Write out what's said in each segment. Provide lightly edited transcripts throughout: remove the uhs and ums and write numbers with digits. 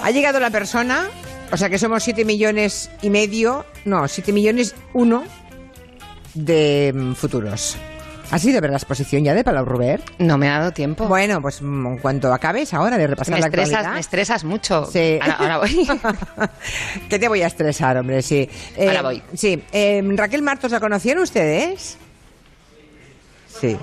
Ha llegado la persona, o sea que somos 7,5 millones, 7,1 millones de futuros. ¿Has ido a ver la exposición ya de Palau Robert? No me ha dado tiempo. Bueno, pues en cuanto acabes ahora de repasar la actualidad. Me estresas mucho. Sí. Ahora voy. ¿Qué te voy a estresar, hombre? Sí. Ahora voy. Sí. Raquel Martos, ¿la conocían ustedes? Sí.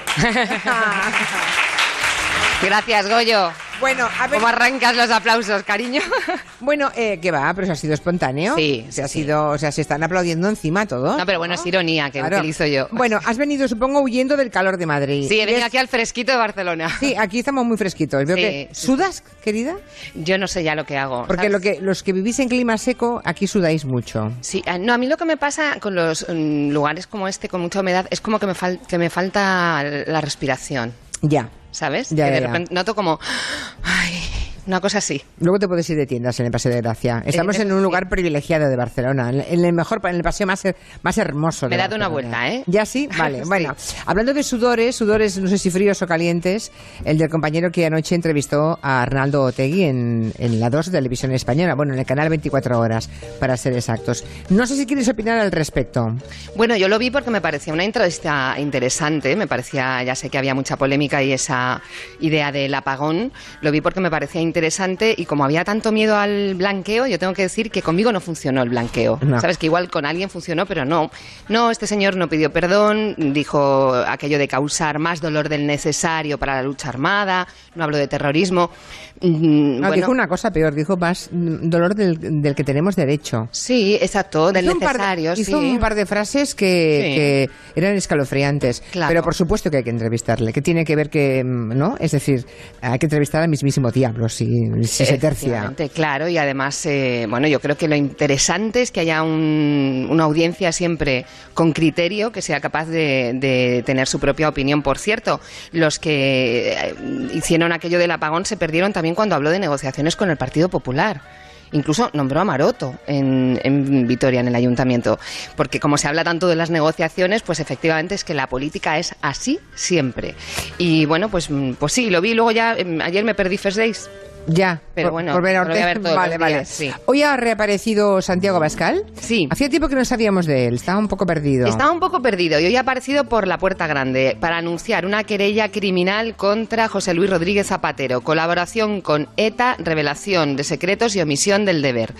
Gracias, Goyo. Bueno, a ver. ¿Cómo arrancas los aplausos, cariño? Bueno, ¿qué va? Pero eso ha sido espontáneo. Sí. Se están aplaudiendo encima todos. No, pero bueno, es ironía que utilizo yo. Bueno, has venido, supongo, huyendo del calor de Madrid. Sí, he venido aquí al fresquito de Barcelona. Sí, aquí estamos muy fresquitos. Veo que... ¿Sudas, querida? Yo no sé ya lo que hago. Porque ¿sabes? los que vivís en clima seco, aquí sudáis mucho. Sí, no, a mí lo que me pasa con los lugares como este, con mucha humedad, es como que me falta la respiración. Ya. ¿Sabes? Ya, que de ya. Repente noto como... Ay, una cosa así. Luego te puedes ir de tiendas en el Paseo de Gracia. Estamos en un lugar privilegiado de Barcelona, en el paseo más hermoso. Me he dado una vuelta, ¿eh? ¿Ya sí? Vale, bueno. Hablando de sudores, no sé si fríos o calientes, el del compañero que anoche entrevistó a Arnaldo Otegi en la 2 de Televisión Española, bueno, en el canal 24 Horas, para ser exactos. No sé si quieres opinar al respecto. Bueno, yo lo vi porque me parecía una entrevista interesante, ya sé que había mucha polémica y esa idea del apagón, lo vi porque me parecía interesante y como había tanto miedo al blanqueo, yo tengo que decir que conmigo no funcionó el blanqueo. No. Sabes que igual con alguien funcionó, pero no, este señor no pidió perdón, dijo aquello de causar más dolor del necesario para la lucha armada, no habló de terrorismo. No, dijo una cosa peor, dijo más dolor del que tenemos derecho. Sí, exacto, del necesario. Hizo un par de frases que eran escalofriantes. Claro. Pero por supuesto que hay que entrevistarle. ¿Qué tiene que ver que, no? Es decir, hay que entrevistar al mismísimo diablo si se tercia. Claro, y además, yo creo que lo interesante es que haya una audiencia siempre con criterio, que sea capaz de tener su propia opinión. Por cierto, los que hicieron aquello del apagón se perdieron también cuando habló de negociaciones con el Partido Popular. Incluso nombró a Maroto en Vitoria, en el ayuntamiento. Porque como se habla tanto de las negociaciones, pues efectivamente es que la política es así siempre. Y bueno, pues sí, lo vi. Luego ya, ayer me perdí First Days. Ya, pero bueno, por ver a lo voy a ver todos vale, los días, vale. sí. Hoy ha reaparecido Santiago Abascal. Sí. Hacía tiempo que no sabíamos de él, estaba un poco perdido. Estaba un poco perdido y hoy ha aparecido por la Puerta Grande para anunciar una querella criminal contra José Luis Rodríguez Zapatero, colaboración con ETA, revelación de secretos y omisión del deber.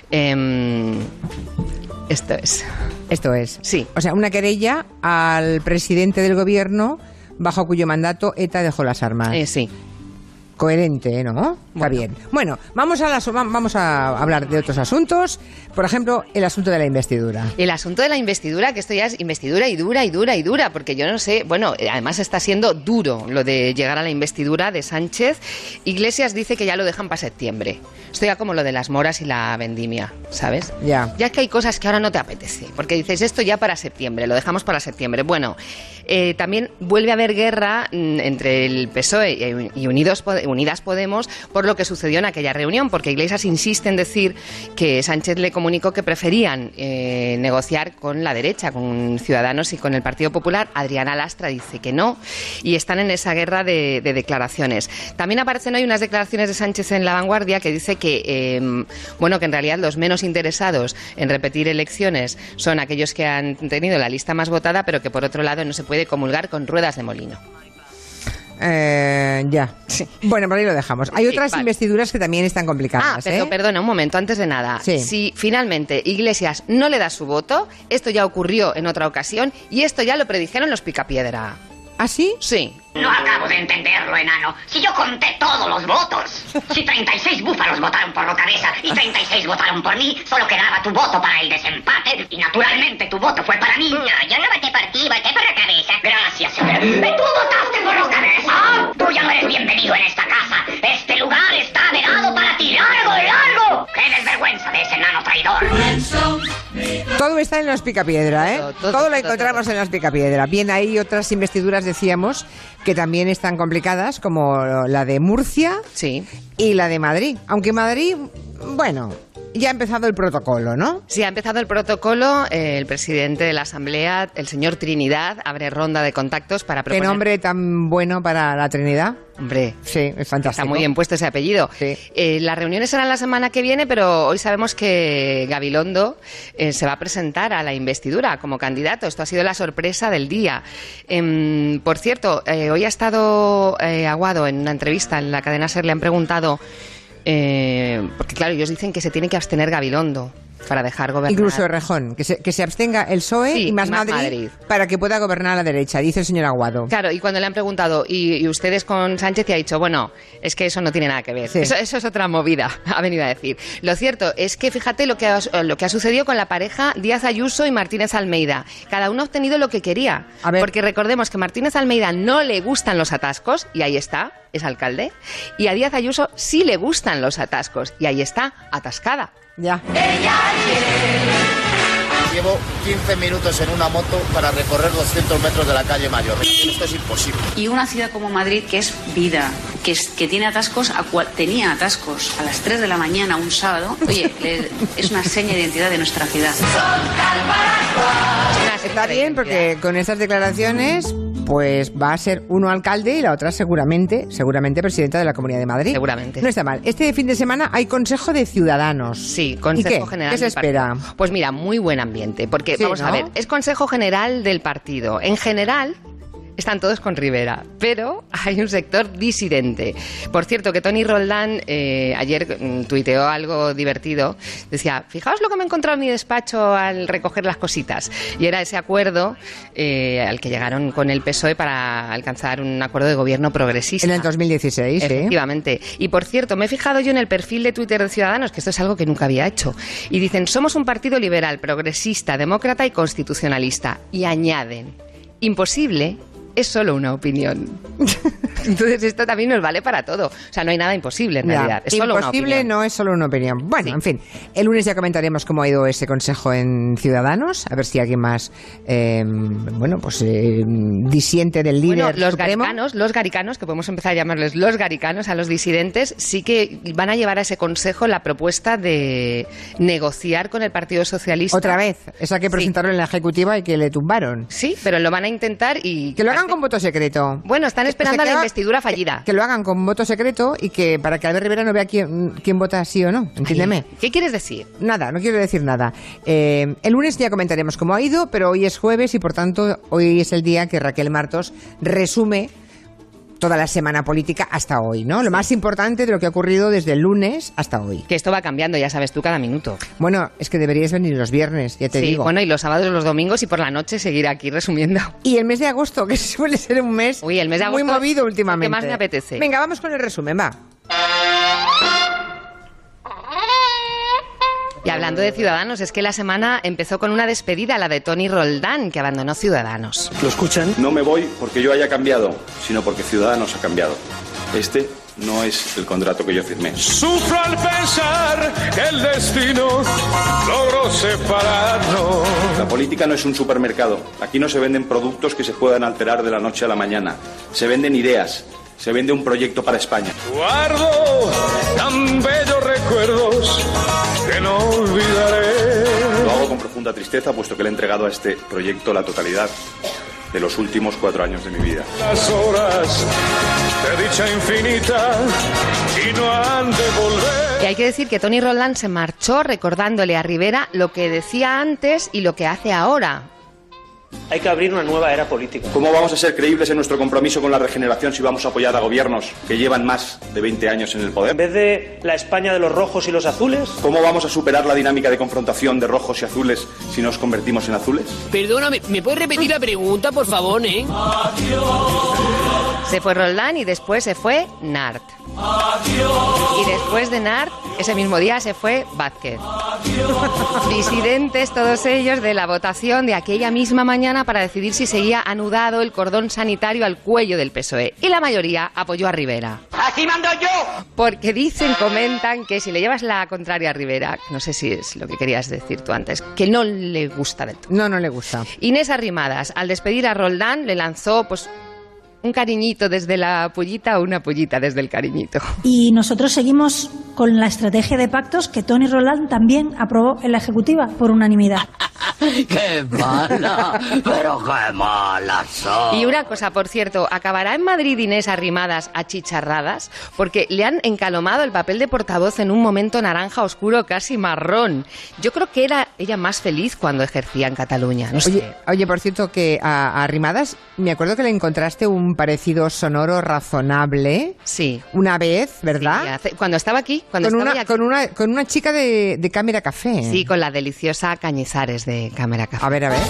Esto es. Sí. O sea, una querella al presidente del gobierno bajo cuyo mandato ETA dejó las armas. Sí. Coherente, ¿no? Está bien. Bueno, vamos a hablar de otros asuntos. Por ejemplo, el asunto de la investidura. El asunto de la investidura, que esto ya es investidura y dura, porque yo no sé, además está siendo duro lo de llegar a la investidura de Sánchez. Iglesias dice que ya lo dejan para septiembre. Esto ya como lo de las moras y la vendimia, ¿sabes? Ya. Ya que hay cosas que ahora no te apetece, porque dices esto ya para septiembre, lo dejamos para septiembre. Bueno, también vuelve a haber guerra entre el PSOE y Unidas Podemos por lo que sucedió en aquella reunión, porque Iglesias insiste en decir que Sánchez le comunicó que preferían negociar con la derecha, con Ciudadanos y con el Partido Popular. Adriana Lastra dice que no, y están en esa guerra de declaraciones. También aparecen hoy unas declaraciones de Sánchez en La Vanguardia que dice que que en realidad los menos interesados en repetir elecciones son aquellos que han tenido la lista más votada, pero que por otro lado no se puede comulgar con ruedas de molino. Ya. Sí. Bueno, por ahí lo dejamos. Hay otras investiduras que también están complicadas. Perdona, un momento, antes de nada. Sí. Si finalmente Iglesias no le da su voto, esto ya ocurrió en otra ocasión y esto ya lo predijeron los Picapiedra. ¿Ah, sí? Sí. No acabo de entenderlo, enano. Si yo conté todos los votos. Si 36 búfalos votaron por Rocaveza y 36 votaron por mí, solo quedaba tu voto para el desempate y naturalmente tu voto fue para mí. No, yo no voté por ti, voté por Rocaveza. Gracias, señor. ¿Tú votaste por Rocaveza? Tú ya no eres bienvenido en esta casa. Este lugar está vedado para ti. ¡Largo, largo! ¡Qué desvergüenza de ese enano traidor! Todo está en los Picapiedra, ¿eh? Todo lo encontramos en los Picapiedra. Bien, hay otras investiduras, decíamos, que también están complicadas, como la de Murcia sí. y la de Madrid. Aunque Madrid, bueno, ya ha empezado el protocolo, ¿no? Sí, ha empezado el protocolo. El presidente de la Asamblea, el señor Trinidad, abre ronda de contactos para proponer... ¿Qué nombre tan bueno para la Trinidad? Hombre, sí, es fantástico. Está muy bien puesto ese apellido. Sí. Las reuniones serán la semana que viene, pero hoy sabemos que Gabilondo se va a presentar a la investidura como candidato. Esto ha sido la sorpresa del día. Por cierto, hoy ha estado Aguado en una entrevista en la cadena SER, le han preguntado, porque claro, ellos dicen que se tiene que abstener Gabilondo para dejar gobernar. Incluso Errejón, que se abstenga el PSOE sí, y más Madrid para que pueda gobernar a la derecha, dice el señor Aguado. Claro, y cuando le han preguntado, ¿y ustedes con Sánchez? Y ha dicho, bueno, es que eso no tiene nada que ver. Sí. Eso es otra movida, ha venido a decir. Lo cierto es que fíjate lo que ha sucedido con la pareja Díaz Ayuso y Martínez Almeida. Cada uno ha obtenido lo que quería. Porque recordemos que a Martínez Almeida no le gustan los atascos, y ahí está, es alcalde, y a Díaz Ayuso sí le gustan los atascos, y ahí está, atascada. Ya. Llevo 15 minutos en una moto para recorrer 200 metros de la calle Mayor. Esto es imposible. Y una ciudad como Madrid, que es vida, que tiene atascos, tenía atascos a las 3 de la mañana un sábado, oye, es una seña de identidad de nuestra ciudad. Está bien, porque con estas declaraciones pues va a ser uno alcalde y la otra seguramente presidenta de la Comunidad de Madrid. Seguramente. No está mal. Este fin de semana hay Consejo de Ciudadanos. Sí, Consejo General. ¿Qué se espera? Pues mira, muy buen ambiente, porque sí, vamos a ver, es Consejo General del partido. En general están todos con Rivera, pero hay un sector disidente. Por cierto, que Toni Roldán ayer tuiteó algo divertido. Decía, fijaos lo que me he encontrado en mi despacho al recoger las cositas. Y era ese acuerdo al que llegaron con el PSOE para alcanzar un acuerdo de gobierno progresista. En el 2016, efectivamente. Sí. Y por cierto, me he fijado yo en el perfil de Twitter de Ciudadanos, que esto es algo que nunca había hecho. Y dicen, somos un partido liberal, progresista, demócrata y constitucionalista. Y añaden, imposible es solo una opinión. Entonces esto también nos vale para todo. O sea, no hay nada imposible en realidad. Es solo imposible, una opinión. No es solo una opinión. Bueno, sí. En fin, el lunes ya comentaremos cómo ha ido ese consejo en Ciudadanos, a ver si alguien más disiente del líder. Bueno, los garicanos, que podemos empezar a llamarles los garicanos a los disidentes, sí que van a llevar a ese consejo la propuesta de negociar con el Partido Socialista. Otra vez, esa que presentaron en la Ejecutiva y que le tumbaron. Sí, pero lo van a intentar y... Que lo hagan con voto secreto. Bueno, están esperando a la investidura fallida. Que lo hagan con voto secreto y que para que Albert Rivera no vea quién vota sí o no. Entiéndeme. ¿Qué quieres decir? Nada, no quiero decir nada. El lunes ya comentaremos cómo ha ido, pero hoy es jueves y por tanto hoy es el día que Raquel Martos resume toda la semana política hasta hoy, ¿no? Lo más importante de lo que ha ocurrido desde el lunes hasta hoy. Que esto va cambiando, ya sabes tú, cada minuto. Bueno, es que deberíais venir los viernes, ya te digo. Bueno, y los sábados, los domingos y por la noche seguir aquí resumiendo. Y el mes de agosto, que suele ser un mes, el mes de agosto muy movido últimamente. ¿Qué más me apetece? Venga, vamos con el resumen, va. Y hablando de Ciudadanos, es que la semana empezó con una despedida, la de Toni Roldán, que abandonó Ciudadanos. ¿Lo escuchan? No me voy porque yo haya cambiado, sino porque Ciudadanos ha cambiado. Este no es el contrato que yo firmé. Sufro al pensar que el destino logró separarnos. La política no es un supermercado. Aquí no se venden productos que se puedan alterar de la noche a la mañana. Se venden ideas. Se vende un proyecto para España. Guardo tan bellos recuerdos que no olvidaré. Lo hago con profunda tristeza, puesto que le he entregado a este proyecto la totalidad de los últimos 4 años de mi vida. Las horas de dicha infinita y no han de volver. Y hay que decir que Toni Roldán se marchó recordándole a Rivera lo que decía antes y lo que hace ahora. Hay que abrir una nueva era política. ¿Cómo vamos a ser creíbles en nuestro compromiso con la regeneración si vamos a apoyar a gobiernos que llevan más de 20 años en el poder? En vez de la España de los rojos y los azules. ¿Cómo vamos a superar la dinámica de confrontación de rojos y azules si nos convertimos en azules? Perdóname, ¿me puedes repetir la pregunta, por favor, Se fue Roldán y después se fue Nart. Y después de Nart, ese mismo día se fue Vázquez. Disidentes todos ellos de la votación de aquella misma mañana para decidir si seguía anudado el cordón sanitario al cuello del PSOE. Y la mayoría apoyó a Rivera. ¡Así mando yo! Porque comentan que si le llevas la contraria a Rivera, no sé si es lo que querías decir tú antes, que no le gusta del todo. No le gusta. Inés Arrimadas, al despedir a Roldán, le lanzó un cariñito desde la pollita o una pollita desde el cariñito. Y nosotros seguimos con la estrategia de pactos que Tony Roland también aprobó en la Ejecutiva por unanimidad. ¡Qué mala! ¡Pero qué mala son! Y una cosa, por cierto, ¿acabará en Madrid Inés Arrimadas achicharradas? Porque le han encalomado el papel de portavoz en un momento naranja oscuro, casi marrón. Yo creo que era ella más feliz cuando ejercía en Cataluña. No sé. Oye, por cierto, que a Arrimadas, me acuerdo que le encontraste un parecido sonoro razonable. Sí. Una vez, ¿verdad? Sí, cuando estaba aquí. Con una chica de Cámara Café. Sí, con la deliciosa Cañizares de Cámara Café. A ver.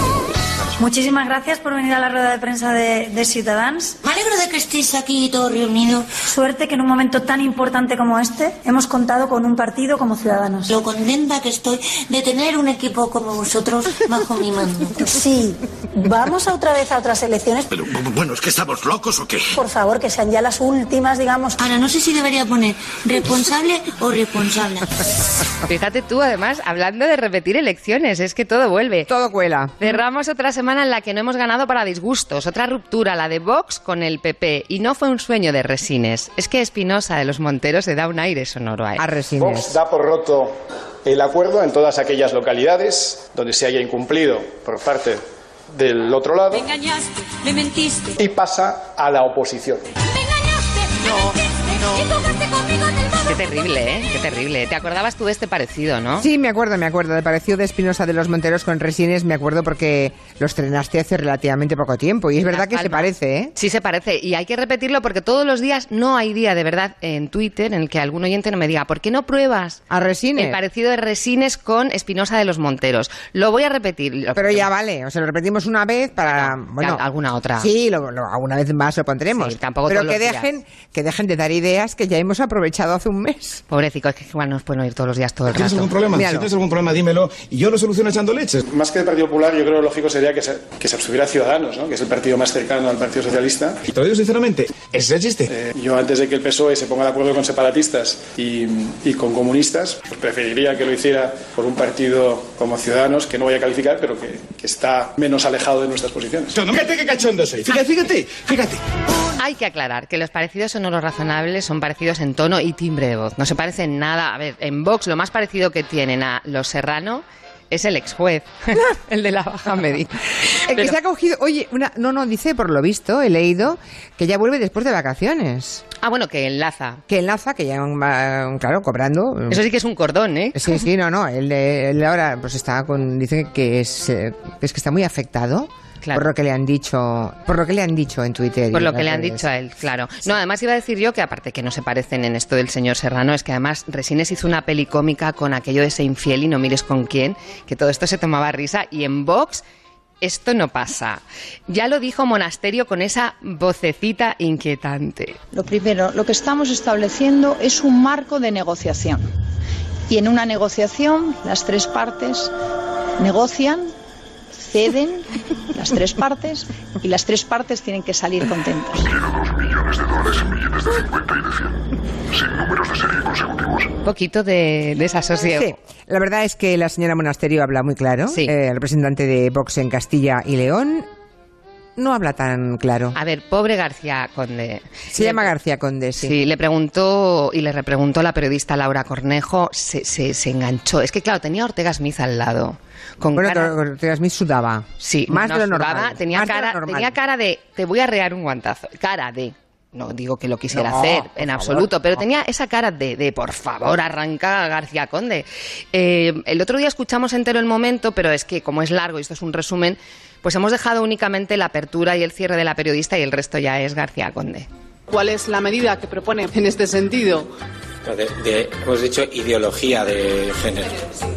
Muchísimas gracias por venir a la rueda de prensa de Ciutadans. Me alegro de que estéis aquí todos reunidos. Suerte que en un momento tan importante como este hemos contado con un partido como Ciudadanos. Lo contenta que estoy de tener un equipo como vosotros bajo mi mando. Sí, vamos otra vez a otras elecciones. Pero bueno, ¿es que estamos locos o qué? Por favor, que sean ya las últimas, digamos. Ahora, no sé si debería poner responsable o responsable. Fíjate tú, además, hablando de repetir elecciones, es que todo vuelve. Todo cuela. Cerramos otra semana en la que no hemos ganado para disgustos. Otra ruptura, la de Vox con el PP. Y no fue un sueño de Resines. Es que Espinosa de los Monteros le da un aire sonoro a Resines. Vox da por roto el acuerdo en todas aquellas localidades donde se haya incumplido por parte del otro lado. Me engañaste, me mentiste. Y pasa a la oposición. Me engañaste, me mentiste. Y jugaste conmigo en el modo. Qué terrible, ¿eh? Qué terrible. ¿Te acordabas tú de este parecido, no? Sí, me acuerdo. Del parecido de Espinosa de los Monteros con Resines, me acuerdo porque lo estrenaste hace relativamente poco tiempo. Y es verdad que se parece, ¿eh? Sí, se parece. Y hay que repetirlo porque todos los días no hay día, de verdad, en Twitter en el que algún oyente no me diga, ¿por qué no pruebas a Resines? El parecido de Resines con Espinosa de los Monteros. Lo voy a repetir. Pero ya vale, o sea, lo repetimos una vez para... Bueno, alguna otra. Sí, alguna vez más lo pondremos. Sí, tampoco pero todos que dejen de dar ideas que ya hemos aprovechado hace un mes. Pobrecito, es que igual nos pueden oír todos los días todo el rato. ¿Tienes algún problema? Míralo. Si tienes algún problema, dímelo y yo lo soluciono echando leches. Más que el Partido Popular, yo creo que lo lógico sería que se abstuviera Ciudadanos, ¿no? Que es el partido más cercano al Partido Socialista. Y te lo digo sinceramente, ese es el chiste. Yo antes de que el PSOE se ponga de acuerdo con separatistas y con comunistas, pues preferiría que lo hiciera por un partido como Ciudadanos, que no voy a calificar, pero que está menos alejado de nuestras posiciones. No, fíjate qué cachondo soy. Fíjate. Hay que aclarar que los parecidos sonoros razonables son parecidos en tono y timbre de voz. No se parecen nada. A ver, en Vox lo más parecido que tienen a los Serrano es el ex juez, el de la baja media. Que se ha cogido, oye, dice, por lo visto, he leído, que ya vuelve después de vacaciones. Ah, bueno, que enlaza. Que ya va, claro, cobrando. Eso sí que es un cordón, ¿eh? Sí, él ahora pues dice que está muy afectado. Claro. Por lo que le han dicho en Twitter. Por lo que le han dicho a él, claro. Sí. No, además iba a decir yo que aparte que no se parecen en esto del señor Serrano, es que además Resines hizo una peli cómica con aquello de ese infiel y no mires con quién, que todo esto se tomaba risa, y en Vox esto no pasa. Ya lo dijo Monasterio con esa vocecita inquietante. Lo primero, lo que estamos estableciendo es un marco de negociación. Y en una negociación las tres partes negocian, ceden las tres partes y las tres partes tienen que salir contentas. Quiero $2 millones en billetes de 50 y de 100, sin números de serie consecutivos. Un poquito de desasosiego. Sí, la verdad es que la señora Monasterio habla muy claro. Sí. El representante de Vox en Castilla y León no habla tan claro. A ver, pobre García Conde. Se llama García Conde, sí. Sí, le preguntó y le repreguntó la periodista Laura Cornejo, se enganchó. Es que claro, tenía a Ortega Smith al lado. Ortega Smith sudaba. Sí, más de lo normal. Tenía cara de, te voy a rear un guantazo. Cara de... No digo que lo quisiera hacer en absoluto, pero tenía esa cara de por favor, arranca García Conde. El otro día escuchamos entero el momento, pero es que como es largo y esto es un resumen, pues hemos dejado únicamente la apertura y el cierre de la periodista y el resto ya es García Conde. ¿Cuál es la medida que propone en este sentido? Hemos dicho ideología de género.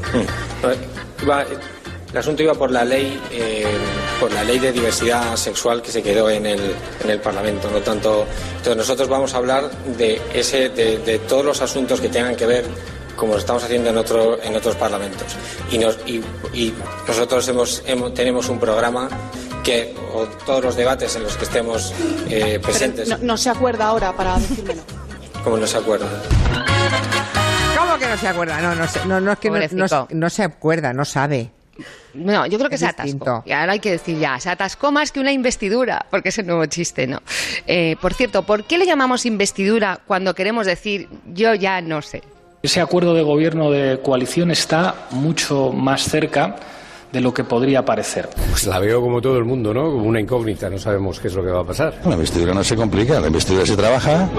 El asunto iba por la ley de diversidad sexual que se quedó en el Parlamento, no tanto. Entonces nosotros vamos a hablar de todos los asuntos que tengan que ver, como lo estamos haciendo en otros parlamentos. Y nosotros tenemos un programa o todos los debates en los que estemos presentes. No se acuerda ahora para decírmelo. ¿Cómo no se acuerda? ¿Cómo que no se acuerda? No es que no se acuerda, no sabe. No, yo creo que Es se distinto. atascó. Y ahora hay que decir ya, se atascó más que una investidura, porque es el nuevo chiste, ¿no? Por cierto, ¿por qué le llamamos investidura cuando queremos decir yo ya no sé? Ese acuerdo de gobierno de coalición está mucho más cerca de lo que podría parecer. Pues la veo como todo el mundo, ¿no? Como una incógnita, no sabemos qué es lo que va a pasar. La investidura no se complica, la investidura se trabaja.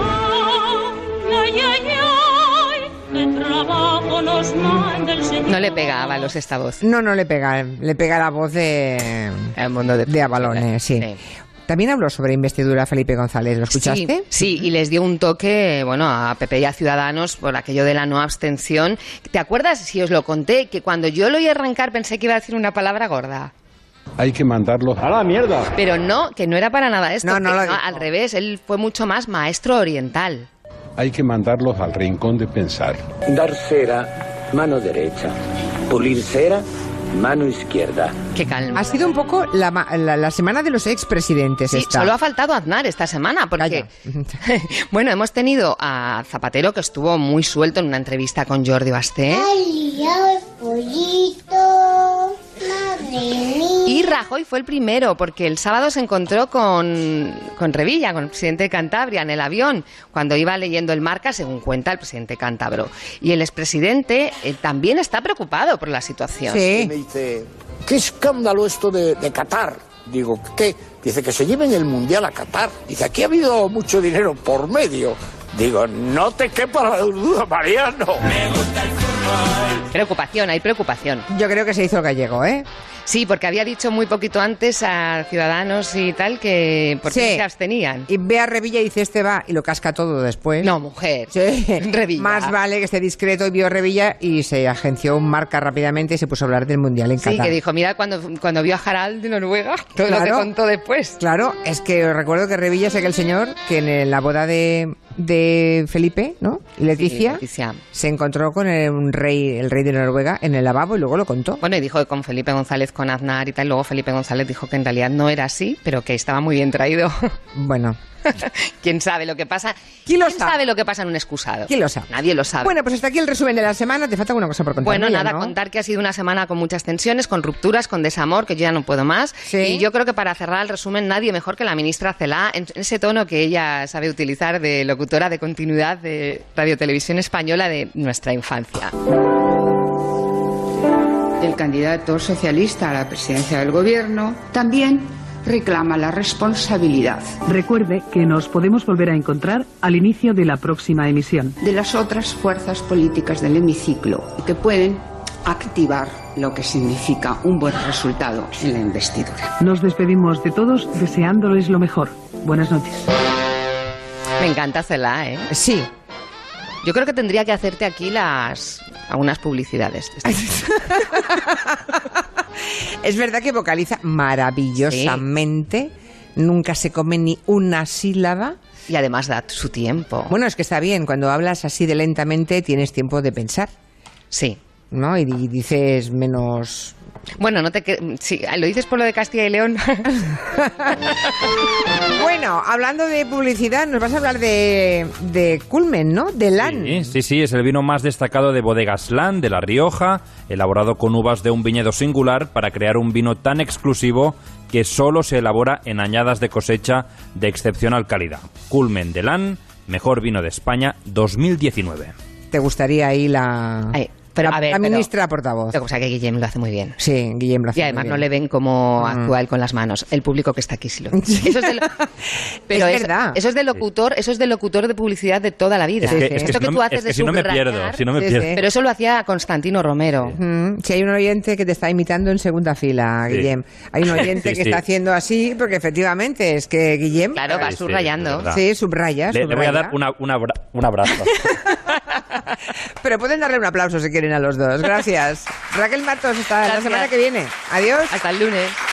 No le pega a Ábalos esta voz. No le pega la voz de Avalones, sí. También habló sobre investidura Felipe González, ¿lo escuchaste? Sí, y les dio un toque, bueno, a PP y a Ciudadanos por aquello de la no abstención. ¿Te acuerdas, si os lo conté, que cuando yo lo oí arrancar pensé que iba a decir una palabra gorda? Hay que mandarlos a la mierda. Pero no, que no era para nada esto. No lo dijo. Al revés, él fue mucho más maestro oriental. Hay que mandarlos al rincón de pensar. Dar cera, mano derecha. Pulir cera, mano izquierda. Qué calma. Ha sido un poco la semana de los expresidentes. Sí, esta. solo ha faltado Aznar esta semana, porque bueno, hemos tenido a Zapatero, que estuvo muy suelto en una entrevista con Jordi Basté. Y Rajoy fue el primero, porque el sábado se encontró con Revilla, con el presidente de Cantabria, en el avión, cuando iba leyendo el Marca, según cuenta el presidente cántabro. Y el expresidente también está preocupado por la situación. Sí. Me dice, qué escándalo esto de Qatar. Digo, ¿qué? Dice que se lleven el Mundial a Qatar. Dice, aquí ha habido mucho dinero por medio. Digo, no te quepa la duda, Mariano. Preocupación, hay preocupación. Yo creo que se hizo el gallego, ¿eh? Sí, porque había dicho muy poquito antes a Ciudadanos y tal que por qué se abstenían. Y ve a Revilla y dice, este va, y lo casca todo después. No, mujer. Sí. Revilla. Más vale que esté discreto, y vio a Revilla y se agenció un Marca rápidamente y se puso a hablar del Mundial en Qatar. Sí, que dijo, mira, cuando vio a Harald de Noruega, todo lo que contó después. Claro, es que recuerdo que Revilla es aquel señor que en la boda de Felipe, ¿no? Y Leticia, se encontró con el rey de Noruega en el lavabo y luego lo contó. Bueno, y dijo que con Felipe González, con Aznar y tal, luego Felipe González dijo que en realidad no era así, pero que estaba muy bien traído. Bueno. ¿Quién sabe lo que pasa? ¿Quién sabe lo que pasa en un excusado? ¿Quién lo sabe? Nadie lo sabe. Bueno, pues hasta aquí el resumen de la semana. ¿Te falta alguna cosa por contar? Bueno, nada, ¿no? contar que ha sido una semana con muchas tensiones, con rupturas, con desamor, que yo ya no puedo más. ¿Sí? Y yo creo que para cerrar el resumen, nadie mejor que la ministra Celaá, en ese tono que ella sabe utilizar de locutora de continuidad de Radio Televisión Española de nuestra infancia. El candidato socialista a la presidencia del gobierno también reclama la responsabilidad. Recuerde que nos podemos volver a encontrar al inicio de la próxima emisión. De las otras fuerzas políticas del hemiciclo que pueden activar lo que significa un buen resultado en la investidura. Nos despedimos de todos deseándoles lo mejor. Buenas noches. Me encanta Celaá, ¿eh? Sí. Yo creo que tendría que hacerte aquí algunas publicidades. Es verdad que vocaliza maravillosamente, nunca se come ni una sílaba. Y además da su tiempo. Bueno, es que está bien, cuando hablas así de lentamente tienes tiempo de pensar. Sí. ¿No? Y dices menos... Bueno, sí, lo dices por lo de Castilla y León. Bueno, hablando de publicidad, nos vas a hablar de Culmen, ¿no? De LAN. Sí, es el vino más destacado de Bodegas LAN, de La Rioja, elaborado con uvas de un viñedo singular para crear un vino tan exclusivo que solo se elabora en añadas de cosecha de excepcional calidad. Culmen de LAN, mejor vino de España 2019. ¿Te gustaría ahí la ministra portavoz? O sea, que Guillem lo hace muy bien. Sí, Guillem lo hace muy bien. Y además no le ven cómo actúa él con las manos. El público que está aquí sí lo ve. Eso es pero es verdad. Eso es de locutor de publicidad de toda la vida. Si no me pierdo. Pero eso lo hacía Constantino Romero. Si hay un oyente que te está imitando en segunda fila, Guillem. Hay un oyente que está haciendo así, porque efectivamente es que Guillem... Claro, va subrayando. Sí, subraya. Le voy a dar un abrazo. Pero pueden darle un aplauso si quieren a los dos. Gracias. Raquel Martos, hasta la semana que viene. Adiós. Hasta el lunes.